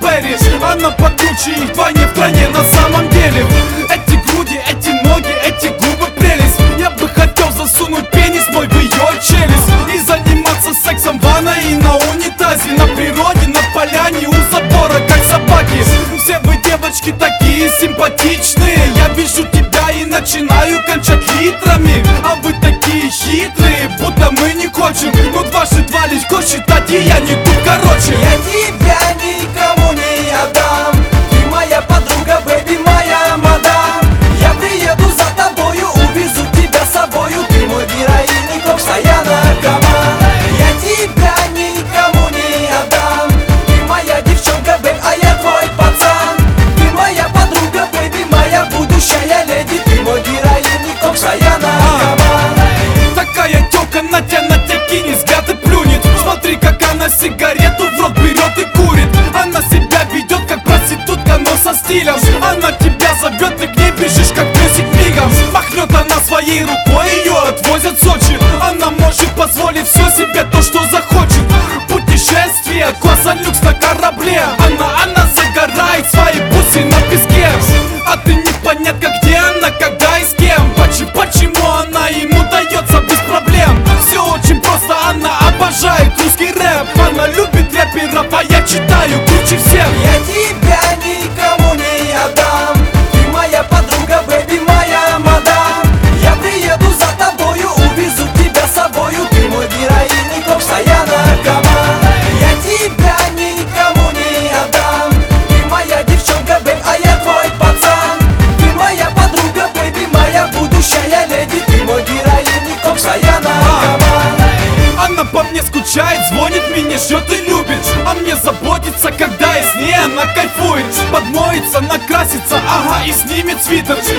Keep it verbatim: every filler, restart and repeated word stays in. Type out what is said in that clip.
Берри. Она покруче их вдвойне в стране на самом деле. Эти груди, эти ноги, эти губы прелесть. Я бы хотел засунуть пенис мой в ее челюсть и заниматься сексом в ванной и на унитазе, на природе, на поляне, у забора, как собаки. Все вы, девочки, такие симпатичные. Я вижу тебя и начинаю кончать литрами. А вы такие хитрые, будто мы не хотим. Ну дважды два легко считать, и я не тут, короче. Я тебя никому не отдам. Ты моя подруга, бэби, моя мадам. Я приеду за тобою, увезу тебя с собою. Ты мой героин, постоянно наркоман. Я тебя никому не отдам. Ты моя девчонка, бэб, а я твой пацан. Ты моя подруга, бэби, моя будущая леди. Ты мой героин, постоянно наркоман. Такая тёлка на тебя, на тебя кинет, взгляд и плюнет. Смотри, как она сигарету в рот берет и курит. Она себя ведет как проститутка, но со стилем. Она тебя зовет, ты к ней бежишь, как песик мигом. Махнет она своей рукой, ее отвозят в Сочи. Она может позволить все себе, то, что захочет. Путешествие, класса люкс на корабле. Она, она загорает свои бусы на песке. А ты непонятно, где она, когда и с кем. Почему, почему она ему дается без проблем? Все очень просто, она обожает русский рэп. Она любит рэперов, а я читаю круче всех. Я тебя никому не отдам. Ты моя подруга, бэби, моя мадам. Я приеду за тобою, увезу тебя с собою. Ты мой героин, постоянно наркоман. Я тебя никому не отдам. Ты моя девчонка, бэб, а я твой пацан. Ты моя подруга, бэби, моя будущая леди. Ты мой героин, постоянно наркоман. Она по мне скучает, звонит мне, ждет и любит. А мне заботится, когда я с ней, она кайфует. Подмоется, накрасится, ага, и снимет свитер.